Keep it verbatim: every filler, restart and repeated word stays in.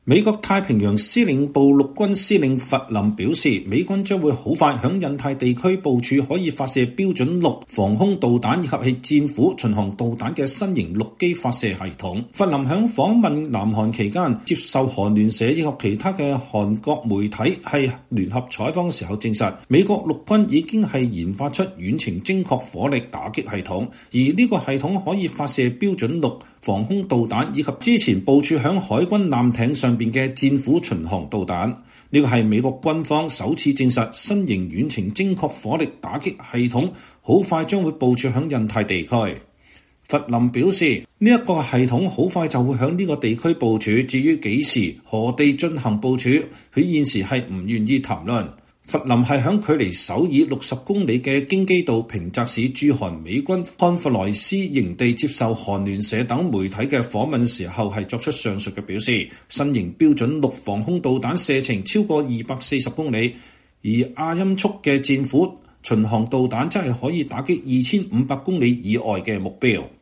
美國太平洋司令部陸軍司令弗林表示，美軍將會好快響印太地區部署可以發射標準六防空導彈以及係戰斧巡航導彈嘅新型陸基發射系統。弗林響訪問南韓期間接受韓聯社以及其他嘅韓國媒體係聯合採訪嘅時候證實，美國陸軍已經係研發出遠程精確火力打擊系統，而呢個系統可以發射標準六防空導彈以及之前部署響海軍艦艇上邊嘅戰斧巡航導彈。呢個係美國軍方首次證實新型遠程精確火力打擊系統好快將會部署響印太地區。弗林表示，呢一個系統好快就會響呢個地區部署，至於幾時何地進行部署，佢現時係唔願意談論。弗林係響距離首爾六十公里嘅京畿道平澤市駐韓美軍漢弗萊斯營地接受韓聯社等媒體嘅訪問時候係作出上述嘅表示。新型標準六防空導彈射程超過二百四十公里，而亞音速嘅戰斧巡航導彈則係可以打擊二千五百公里以外嘅目標。